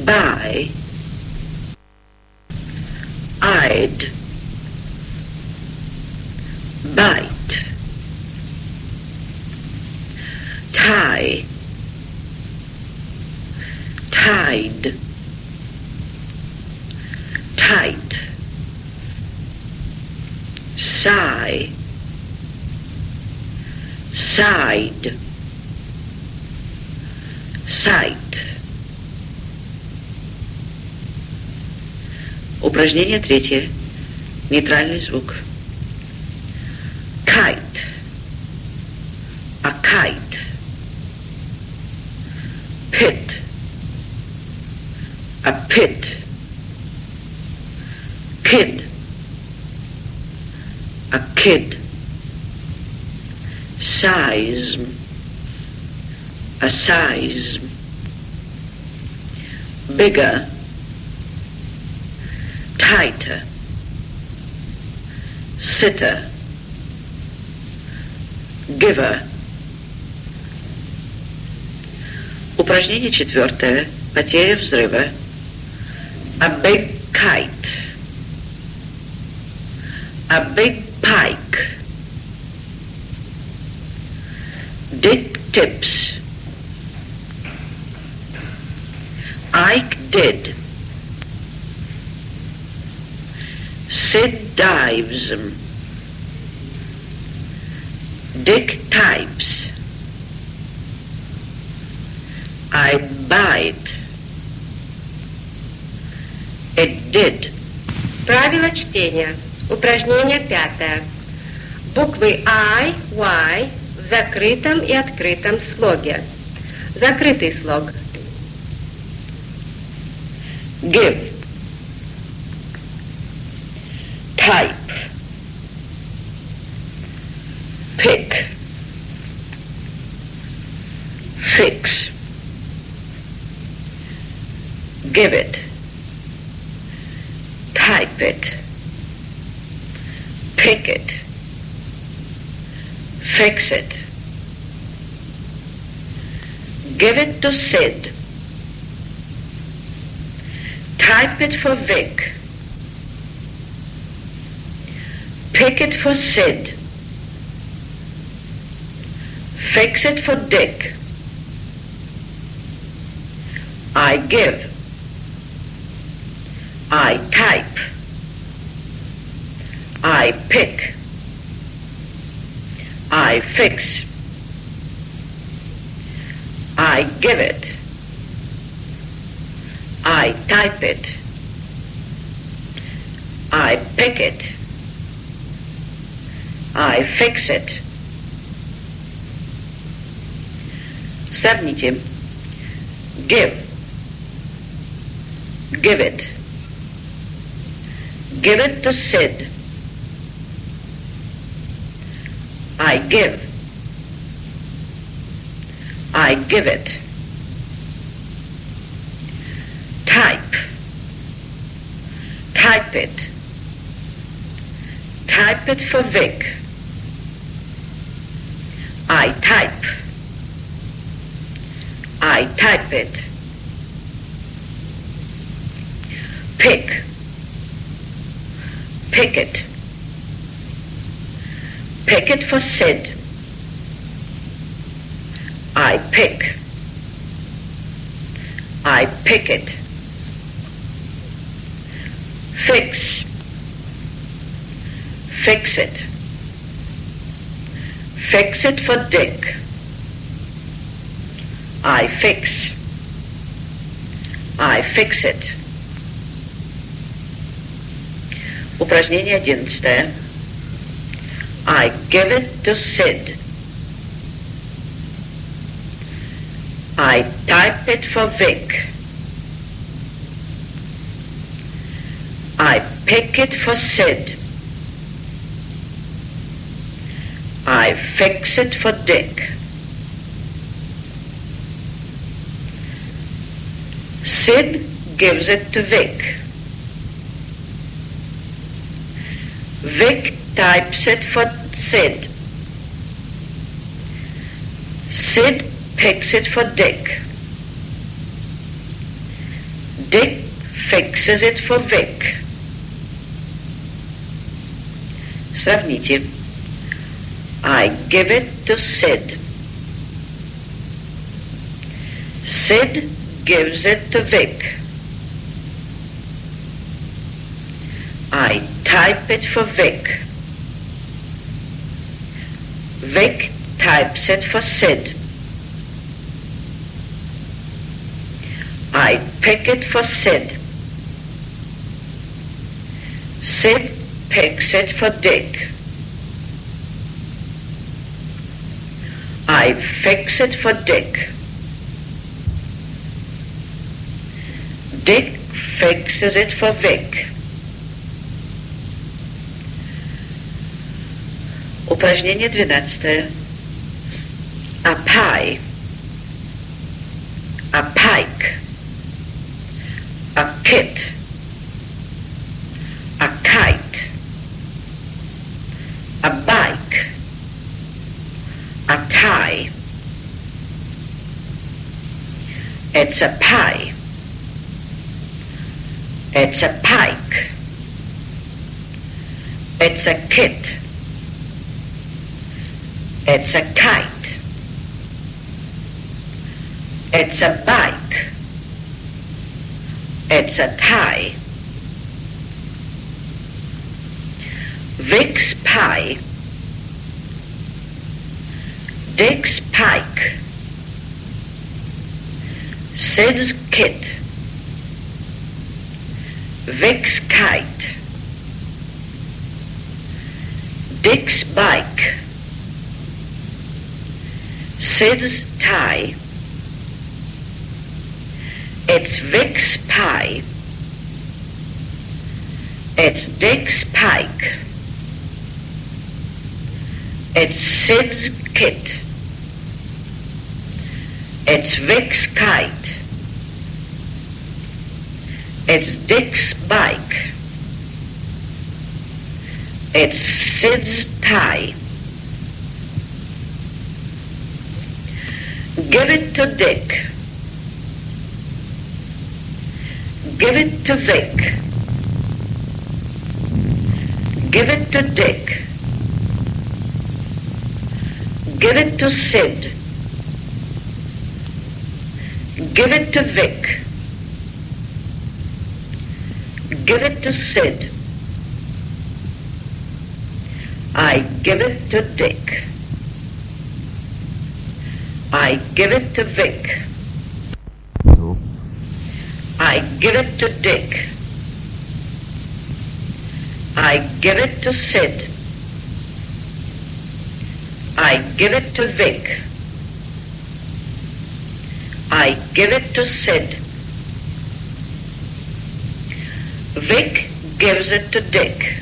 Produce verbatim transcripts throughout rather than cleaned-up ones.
Buy, I'd, bite, tie, tide, tight, sigh, side, sight. Упражнение третье. Нейтральный звук. Kite. A kite. Pit. A pit. Kid. A kid. Size. A size. Bigger. Tighter. Sitter. Giver. Упражнение четвертое. Потеря взрыва. A big kite. A big pike. Dick tips. Ike did. Sid dives. Dick types. I'd bite. It did. Правило чтения. Упражнение пятое. Буквы I, Y в закрытом и открытом слоге. Закрытый слог. Give. Type. Pick. Fix. Give it. Type it. Pick it. Fix it. Give it to Sid. Type it for Vic. Pick it for Sid. Fix it for Dick. I give. I type. I pick. I fix. I give it. I type it. I pick it. I fix it. Сравните. Give. Give it. Give it to Sid. I give. I give it. Type. Type it. Type it for Vic. I type. I type it. Pick. Pick it. Pick it for Sid. I pick. I pick it. Fix. Fix it. Fix it for Dick. I fix. I fix it. Упражнение одиннадцатое. I give it to Sid. I type it for Vic. I pick it for Sid. I fix it for Dick. Sid gives it to Vic. Vic types it for Sid. Sid picks it for Dick. Dick fixes it for Vic. Sravníte. I give it to Sid. Sid gives it to Vic. I type it for Vic. Vic types it for Sid. I pick it for Sid. Sid picks it for Dick. I fix it for Dick. Dick fixes it for Vic. Упражнение двенадцатое. A pie. A pike. A kit. A kite. A bike. A tie. It's a pie. It's a pike. It's a kit. It's a kite. It's a bike. It's a tie. Vic's pie. Dick's pike. Sid's kit. Vic's kite. Dick's bike. Sid's tie. It's Vic's pie. It's Dick's pike. It's Sid's kit. It's Vic's kite. It's Dick's bike. It's Sid's tie. Give it to Dick. Give it to Vic. Give it to Dick. Give it to Sid. Give it to Vic. Give it to Sid. I give it to Dick. I give it to Vic. I give it to Dick. I give it to Sid. I give it to Vic. I give it to Sid. Vic gives it to Dick.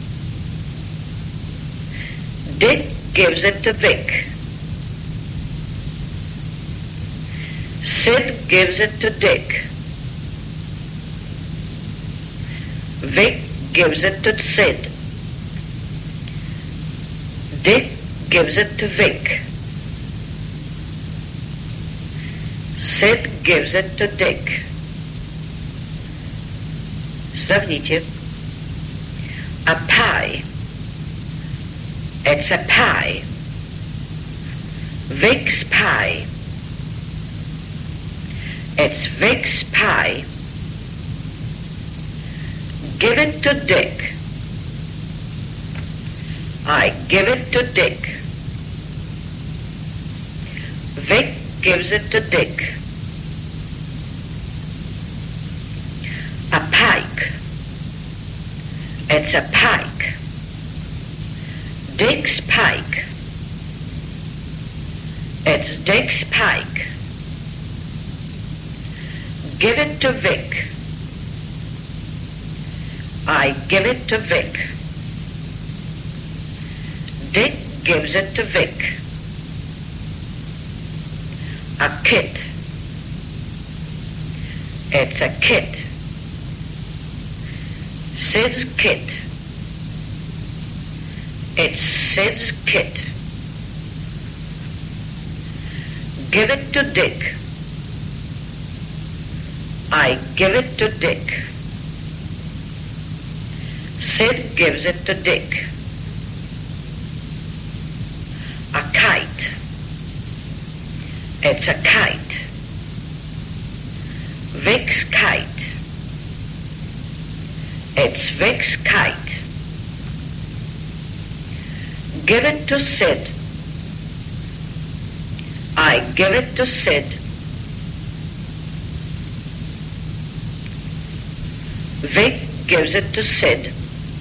Dick gives it to Vic. Sid gives it to Dick. Vic gives it to Sid. Dick gives it to Vic. Sid gives it to Dick. Sravníte. A pie. It's a pie. Vic's pie. It's Vic's pie. Give it to Dick. I give it to Dick. Vic gives it to Dick. A pike. It's a pike. Dick's pike. It's Dick's pike. Give it to Vic. I give it to Vic. Dick gives it to Vic. A kit. It's a kit. Sid's kit. It's Sid's kit. Give it to Dick. I give it to Dick. Sid gives it to Dick. A kite. It's a kite. Vic's kite. It's Vic's kite. Give it to Sid. I give it to Sid. Vic gives it to Sid.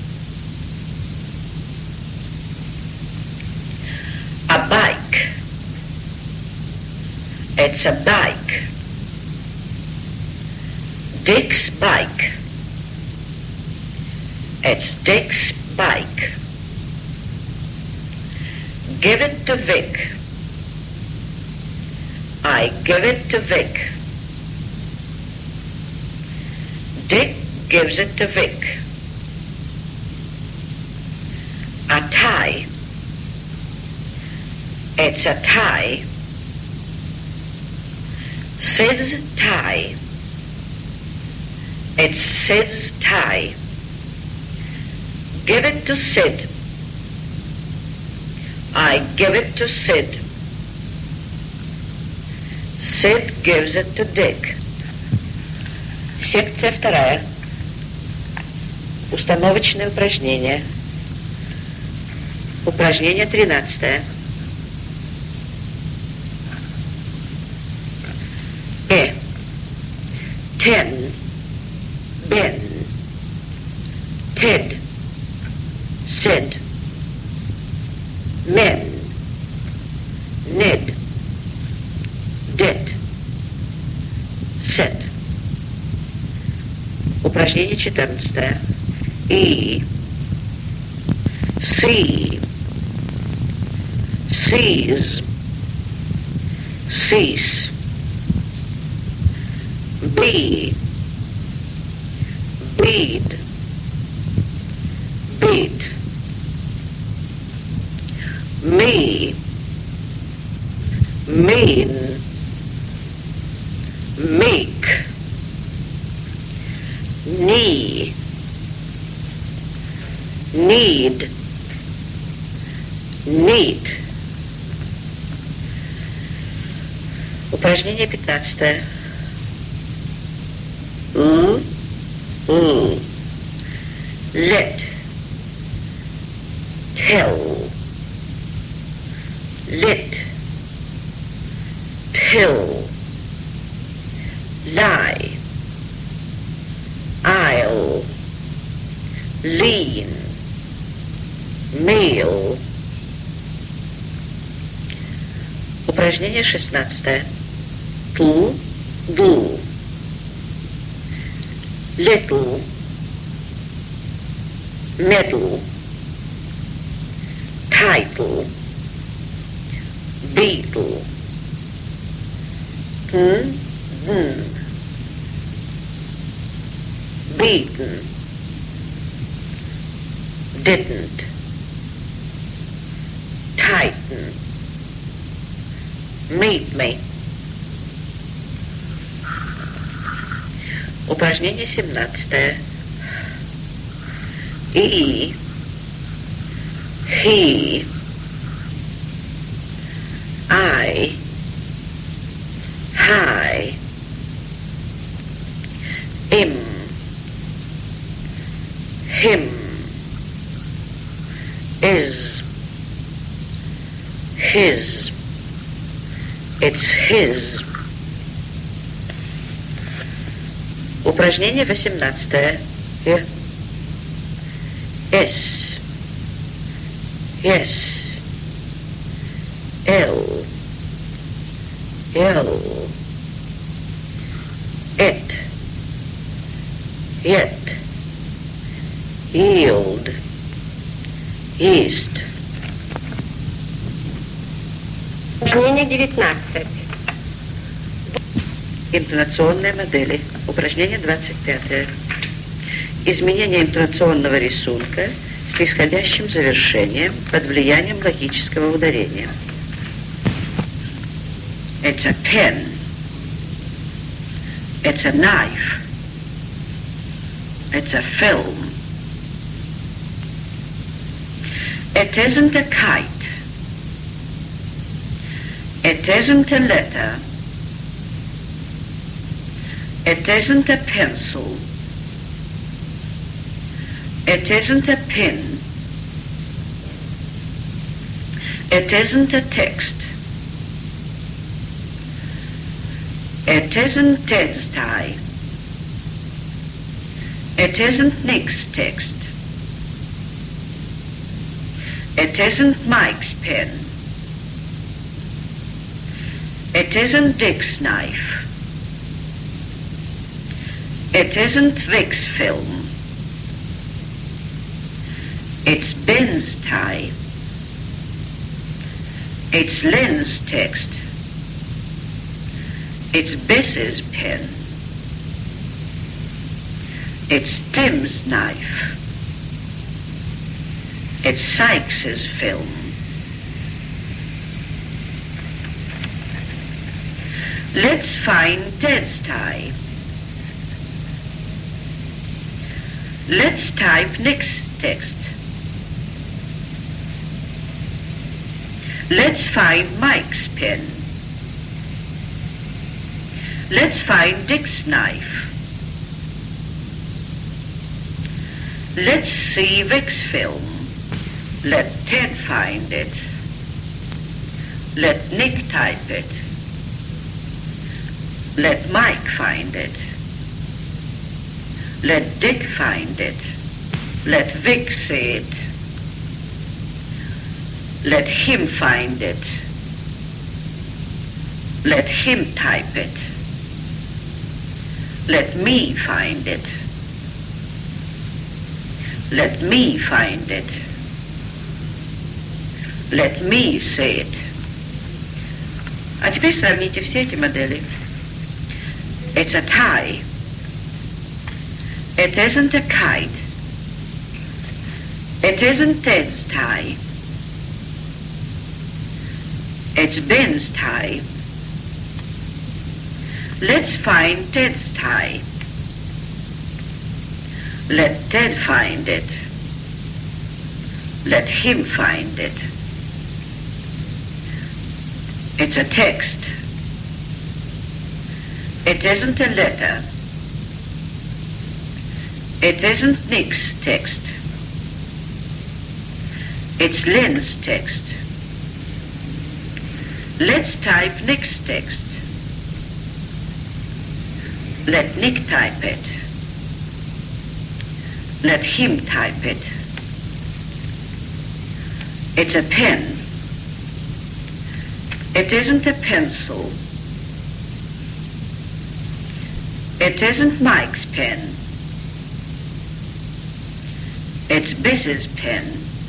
A bike. It's a bike. Dick's bike. It's Dick's bike. Give it to Vic. I give it to Vic. Dick gives it to Vic. A tie. It's a tie. Sid's tie. It's Sid's tie. Give it to Sid. I give it to Sid. Sid gives it to Dick. Секция вторая. Установочные упражнения. Упражнение тринадцатое. Э. Ten. Ben. Ted. Sid. Men. Ned. Dead. Set. Упражнение четырнадцатое. И. See. Sees. Cease. Be. Bead. Beat. Me. Mean. Meek. Knee. Need. Need. Упражнение пятнадцатое. У. У. Let. Tell. Lit. Till. Lie. I'll. Lean. Meal. Упражнение шестнадцатое. To. Do. Little. Middle. Title. Beetle. Hmm. Hmm. Beaten. Didn't. Tighten. Meet me. Упражнение семнадцатое. И. He. I. High. Him. Him. Is. His. It's his. Упражнение восемнадцатое. S. Yes. L. L. It. Yet. Yield. East. Упражнение девятнадцать. Интонационные модели. Упражнение двадцать пятое. Изменение интонационного рисунка с нисходящим завершением под влиянием логического ударения. It's a pen. It's a knife. It's a film. It isn't a kite. It isn't a letter. It isn't a pencil. It isn't a pen. It isn't a text. It isn't Ted's tie. It isn't Nick's text. It isn't Mike's pen. It isn't Dick's knife. It isn't Vic's film. It's Ben's tie. It's Len's text. It's Bess's pen. It's Tim's knife. It's Sykes's film. Let's find Ted's tie. Let's type Nick's text. Let's find Mike's pen. Let's find Dick's knife. Let's see Vic's film. Let Ted find it. Let Nick type it. Let Mike find it. Let Dick find it. Let Vic see it. Let him find it. Let him type it. Let me find it. Let me find it. Let me say it. А теперь сравните все эти модели. It's a tie. It isn't a kite. It isn't Ted's tie. It's Ben's tie. Let's find Ted's tie. Let Ted find it. Let him find it. It's a text. It isn't a letter. It isn't Nick's text. It's Len's text. Let's type Nick's text. Let Nick type it. Let him type it. It's a pen. It isn't a pencil. It isn't Mike's pen. It's Bess's pen.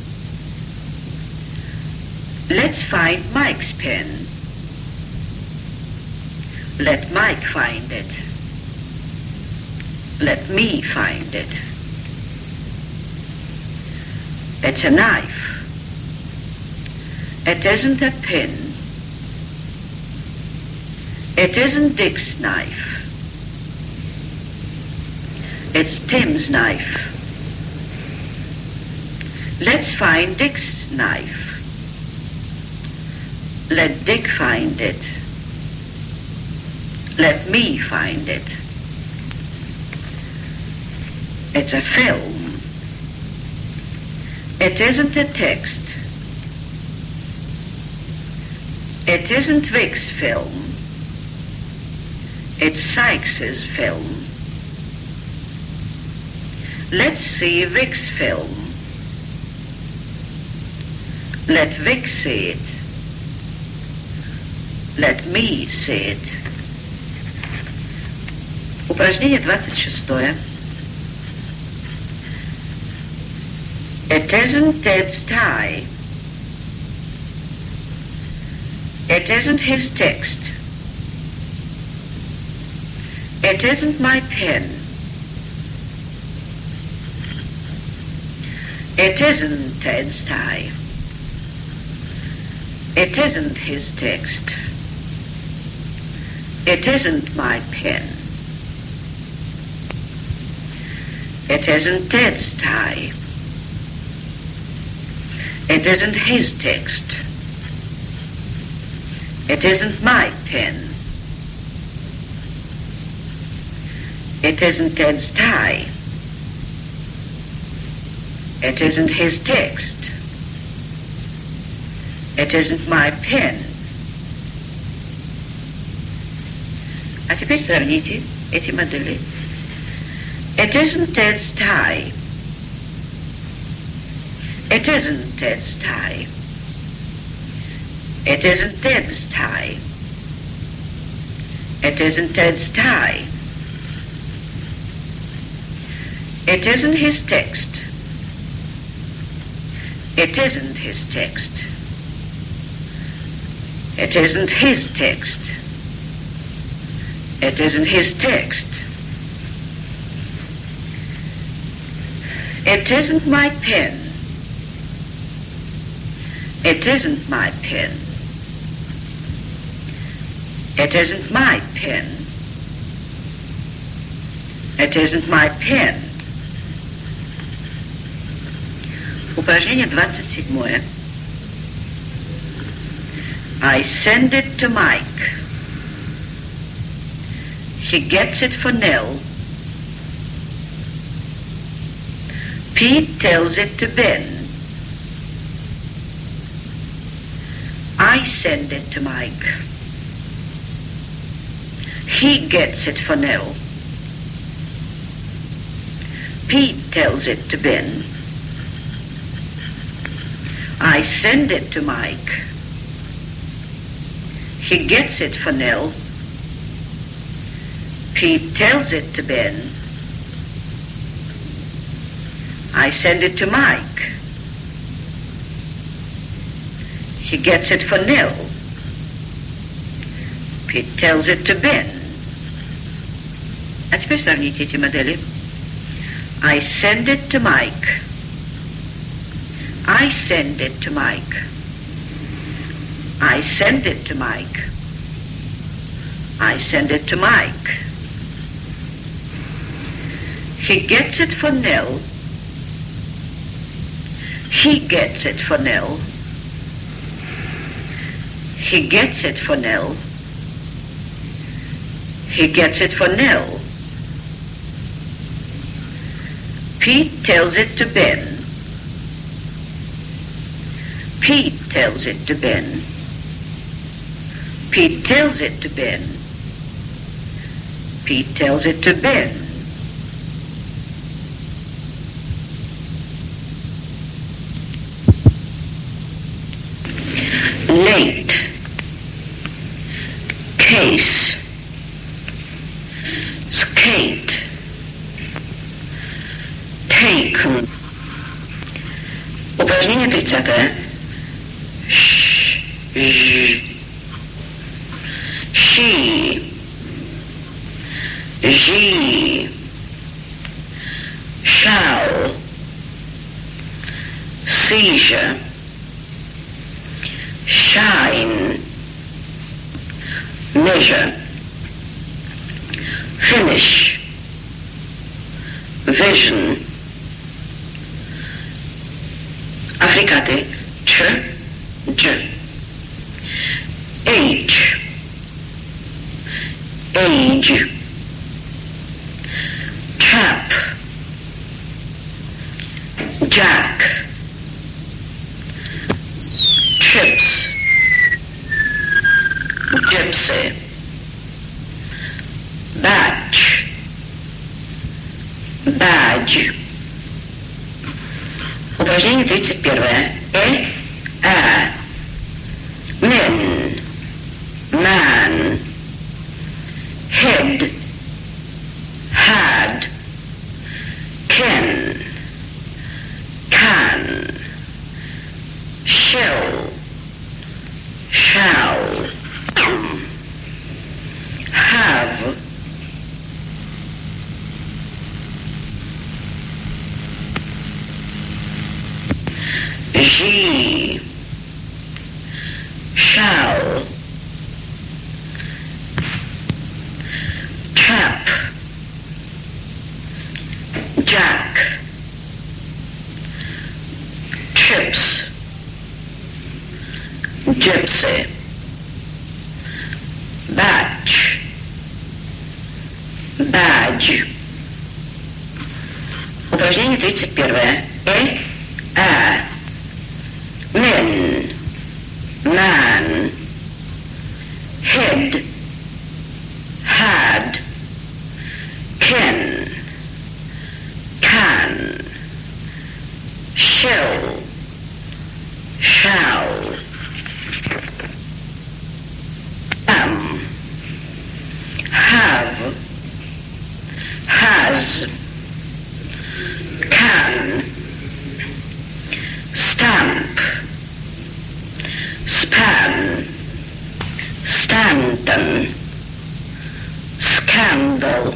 Let's find Mike's pen. Let Mike find it. Let me find it. It's a knife. It isn't a pen. It isn't Dick's knife. It's Tim's knife. Let's find Dick's knife. Let Dick find it. Let me find it. It's a film. It isn't a text. It isn't Vic's film. It's Sykes's film. Let's see Vic's film. Let Vic see it. Let me see it. Упражнение двадцать шестое. It isn't Ted's tie. It isn't his text. It isn't my pen. It isn't Ted's tie. It isn't his text. It isn't my pen. It isn't Ted's tie. It isn't his text. It isn't my pen. It isn't Ted's tie. It isn't his text. It isn't my pen. А теперь сравните эти модели. It isn't Ted's tie. It isn't Ted's tie. It isn't Ted's tie. It isn't Ted's tie. It isn't his text. It isn't his text. It isn't his text. It isn't his text. It isn't my pen. It isn't my pen. It isn't my pen. It isn't my pen. Упражнение двадцать седьмое. I send it to Mike. He gets it for Nell. Pete tells it to Ben. I send it to Mike. He gets it for Nell. Pete tells it to Ben. I send it to Mike. He gets it for Nell. Pete tells it to Ben. I send it to Mike. He gets it for Nell. Pete tells it to Ben. А теперь сравните эти модели. I send it to Mike. I send it to Mike. I send it to Mike. I send it to Mike. He gets it for Nell. He gets it for Nell. He gets it for Nell. He gets it for Nell. Pete tells it to Ben. Pete tells it to Ben. Pete tells it to Ben. Pete tells it to Ben. Late. Case. Skate. Taken. Упражнение тридцатое. She. She. Shall. Seizure. Shine. Measure. Finish. Vision. Affricate. Ch. J. Age. Age. Chap. Jack. Chips. Gypsy. Batch. Badge. Упражнение тридцать первое. Э, а. Men. Man. Head. Had. Can. Can. Shall. Shall. Have. She. Shall. Chap. Jack. gypsy. Batch. Badge. Упражнение тридцать первое. Э, а. Men. Man. Head. Had. Can. Can. Shall. Shall. Am. Have. Has. Can. Stamp. Span. Stanton. Scandal.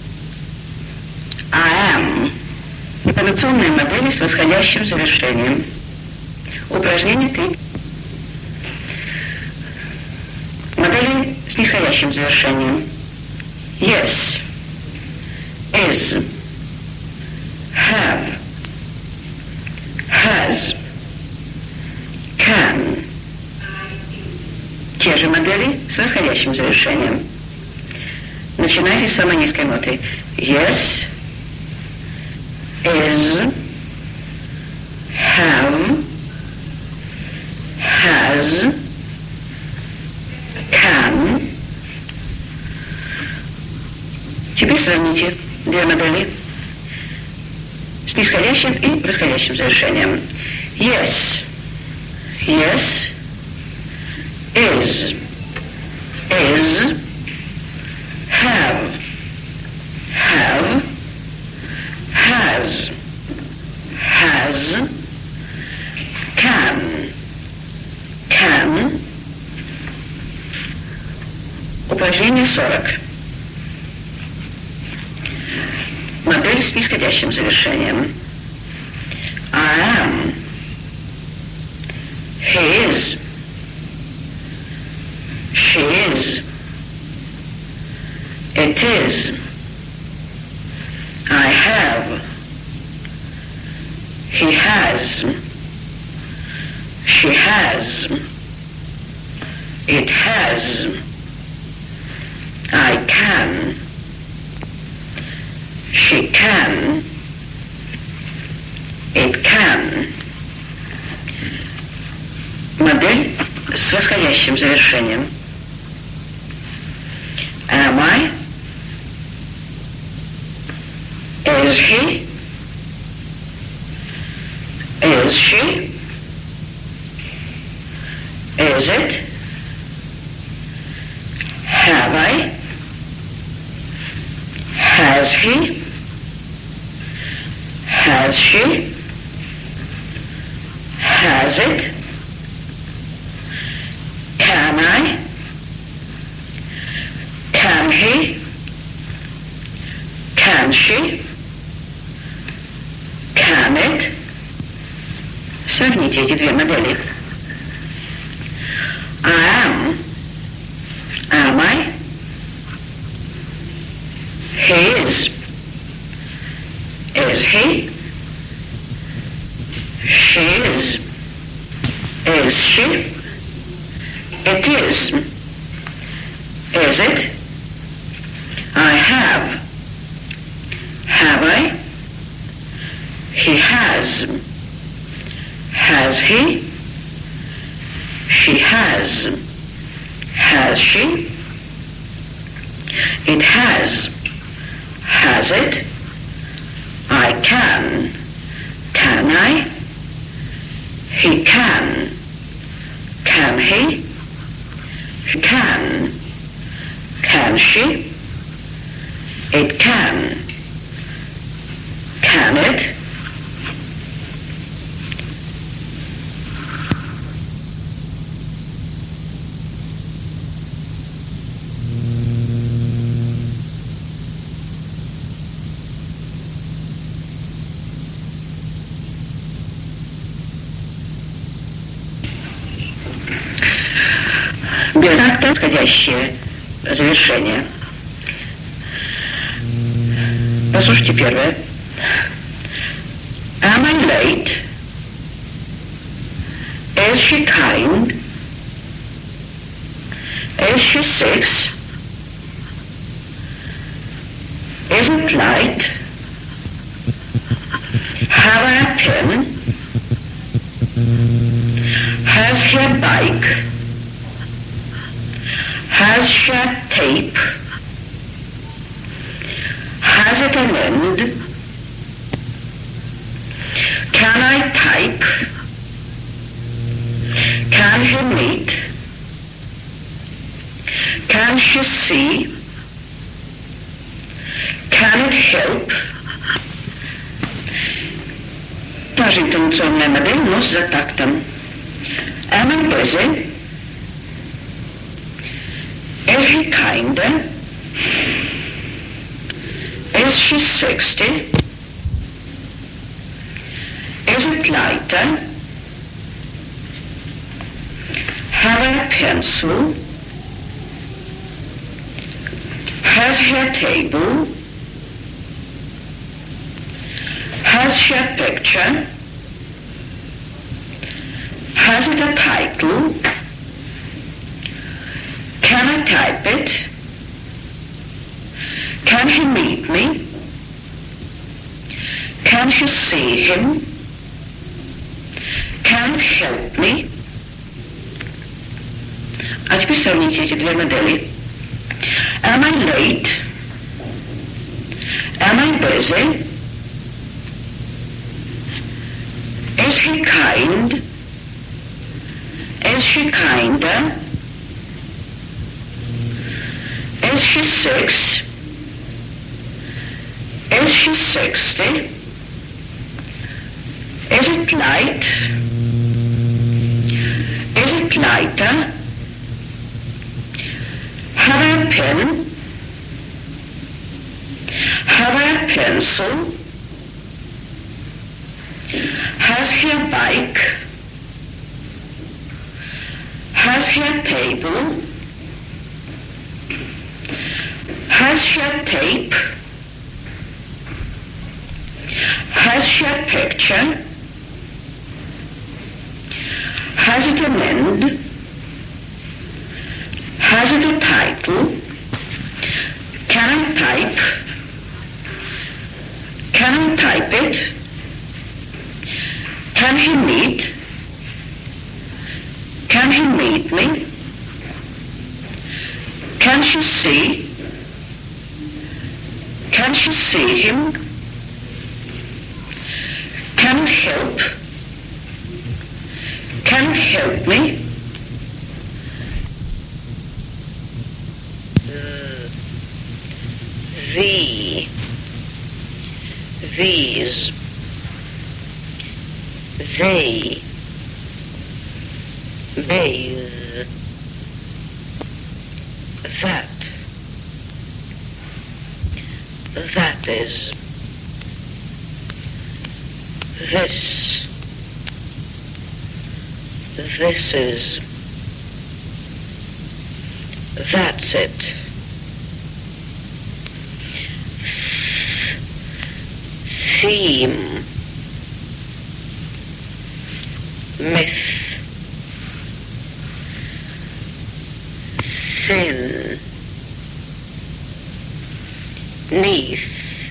I am. Интонационные модели с восходящим завершением. Упражнение три. Модели с нисходящим завершением. Yes. Is. Have. Has. Can. Те же модели с восходящим завершением. Начинайте с самой низкой ноты. Yes. Is. Have. Has. Can. Теперь сравните две модели с нисходящим и восходящим завершением. Yes. Yes. Is. Is. Have. Have. Has. Has. Can. Can. Упражнение сорок. Модель с нисходящим завершением. I am. He is. She is. It is. I have. He has. She has. It has. I can. She can. It can. Модель с восходящим завершением. Am I? Is he? Is she? Is it? Have I? Has he? Has she? Has it? Can I? Can he? Can she? Can it? Сравните эти две модели. I am. Am I? He is. Is he? She is. Is she? It is. Is it? I have. Have I? He has. Has he? She has. Has she? It has. Has it? I can. Can I? He can. Can he? She can. Can she? It can. Can it? Без акта подходящее завершение. Послушайте первое. Am I late? Is she kind? Is she six? Is it light? Have I a pen? Has he a bike? Has she a tape? Has it an end? Can I type? Can he meet? Can she see? Can it help? Тоже интонационная модель, но с затактом. Am I busy? Is he kinder? Is she sixty? Is it lighter? Have I a pencil? Has he a table? Has she a picture? Has it a title? Can I type it? Can he meet me? Can she see him? Can it help me? А теперь сравните эти две модели. Am I late? Am I busy? Is he kind? Is she kinder? Is she six? Is she sixty? Is it light? Is it lighter? Have I a pen? Have I a pencil? Has he a bike? Has he a table? Has she a tape? Has she a picture? Has it an end? Has it a title? Can I type? Can I type it? Can he meet? Can he meet me? Can she see? Can she see him? Can it help? Can it help me? The, these, they, bathe, that, that is, this, this is, that's it. Theme, myth, thin, neath,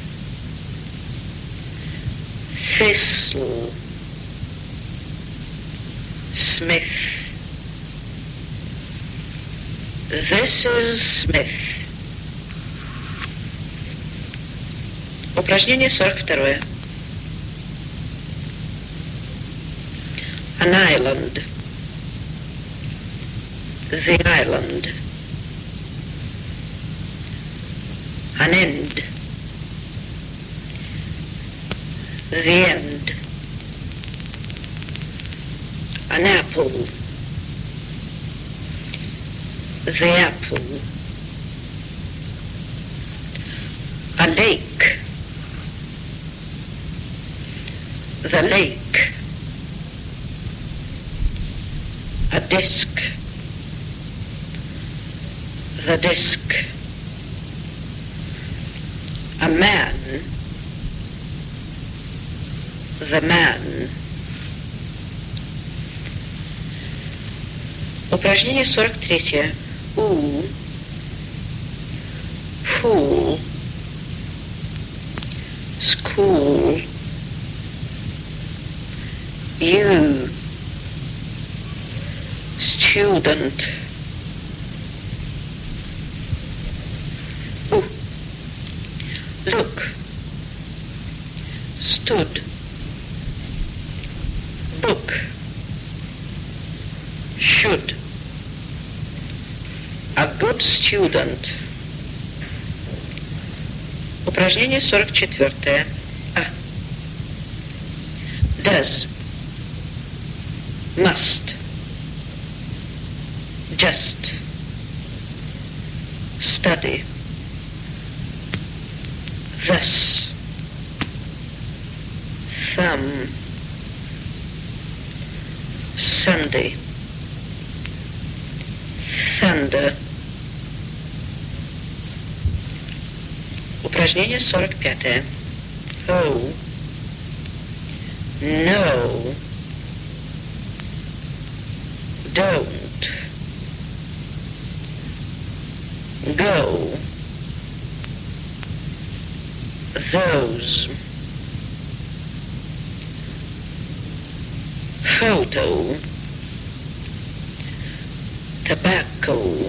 thistle, Smith. This is Smith. Упражнение сорок второе. An island. The island. An end. The end. An apple. The apple. A lake. The lake. A disc. The disc. A man. The man. Упражнение сорок третье. Ooh, fool, school, you, student, ooh, look, stood, book, should, a good student. Упражнение сорок четвёртое. А. Does, must, just, study, thus, thumb, Sunday, thunder. Упражнение сорок пятое. Oh, no, don't, go, those, photo, tobacco,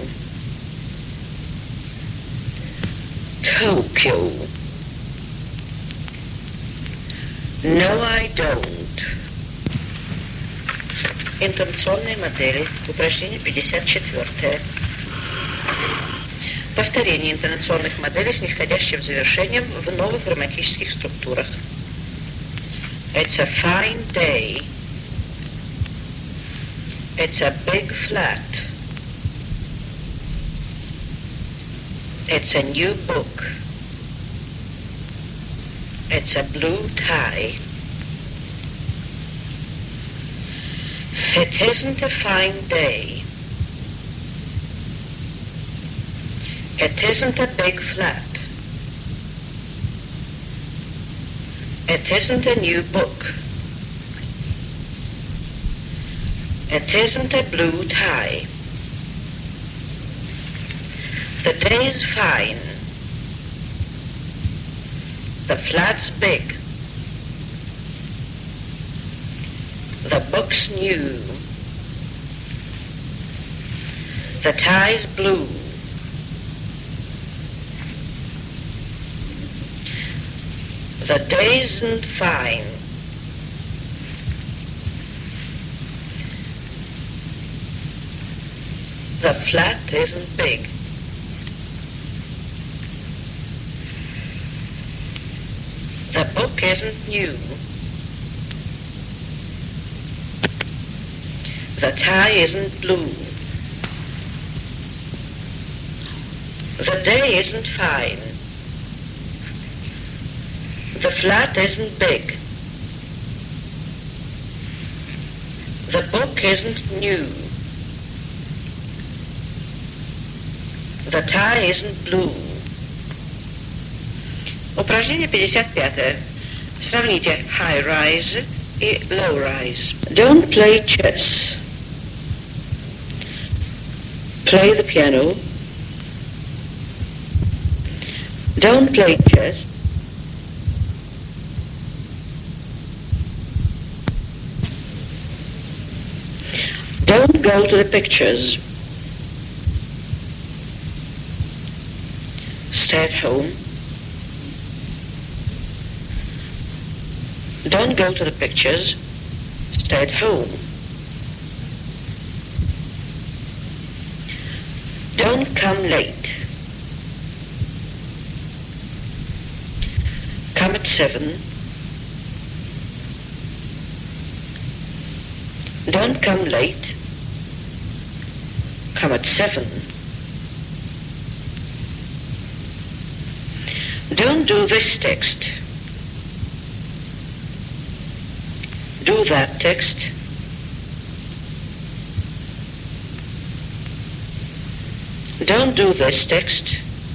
Tokyo. No, I don't. Интонационные модели. Упражнение пятьдесят четвёртое. Повторение интонационных моделей с нисходящим завершением в новых грамматических структурах. It's a fine day. It's a big flat. It's a new book. It's a blue tie. It isn't a fine day. It isn't a big flat. It isn't a new book. It isn't a blue tie. The day's fine. The flat's big. The book's new. The tie's blue. The day isn't fine. The flat isn't big. The book isn't new. The tie isn't blue. The day isn't fine. The flat isn't big. The book isn't new. The tie isn't blue. Упражнение пятьдесят пятое. Сравните high rise и low rise. Don't play chess. Play the piano. Don't play chess. Don't go to the pictures. Stay at home. Don't go to the pictures. Stay at home. Don't come late. Come at seven. Don't come late. Come at seven. Don't do this text. Do that text. Don't do this text.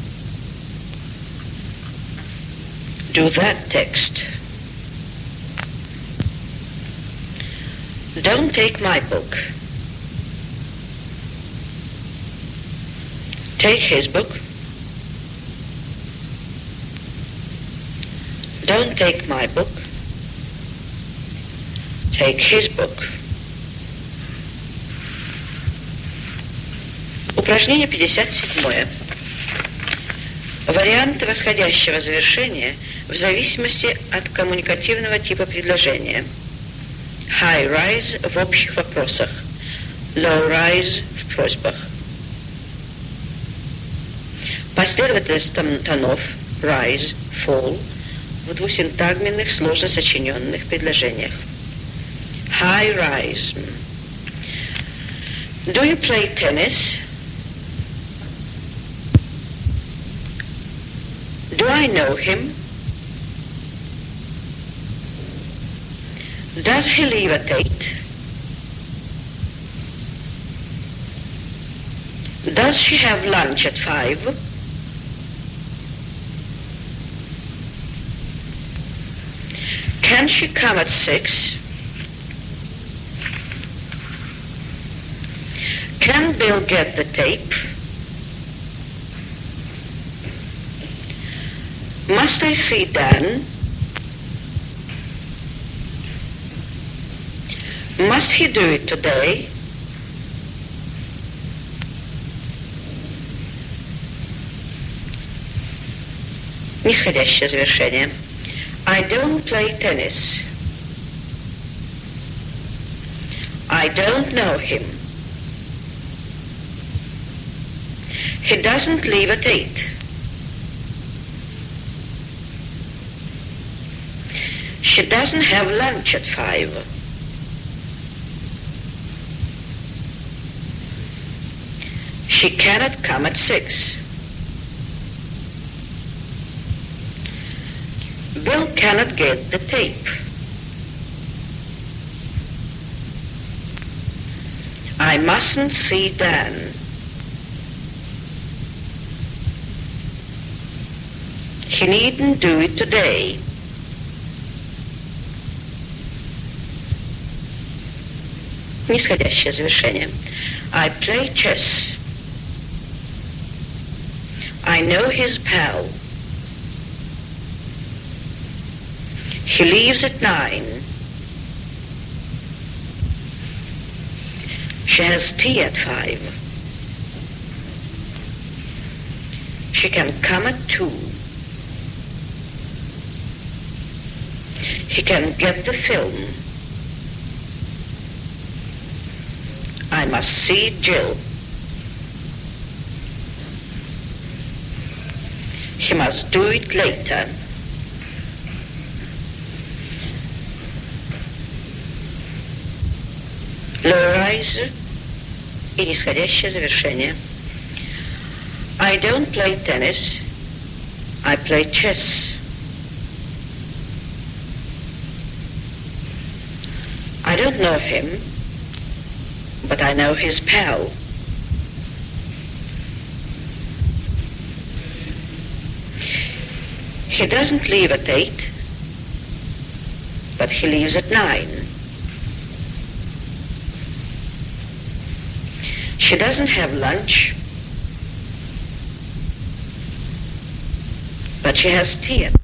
Do that text. Don't take my book. Take his book. Don't take my book. Take his book. Упражнение пятьдесят семь. Варианты восходящего завершения в зависимости от коммуникативного типа предложения. High-rise в общих вопросах. Low-rise в просьбах. Последовательность тонов rise, fall в двусинтагменных сложно сочиненных предложениях. High-rise. Do you play tennis? Do I know him? Does he levitate? Does she have lunch at five? Can she come at six? Can Bill get the tape? Must I see Dan? Must he do it today? Нисходящее завершение. I don't play tennis. I don't know him. He doesn't leave at eight. She doesn't have lunch at five. She cannot come at six. Bill cannot get the tape. I mustn't see Dan. He needn't do it today. Нисходящее завершение. I play chess. I know his pal. He leaves at nine. She has tea at five. She can come at two. He can get the film. I must see Jill. He must do it later. Low-rise и нисходящее завершение. I don't play tennis. I play chess. I don't know him, but I know his pal. He doesn't leave at eight, but he leaves at nine. She doesn't have lunch, but she has tea at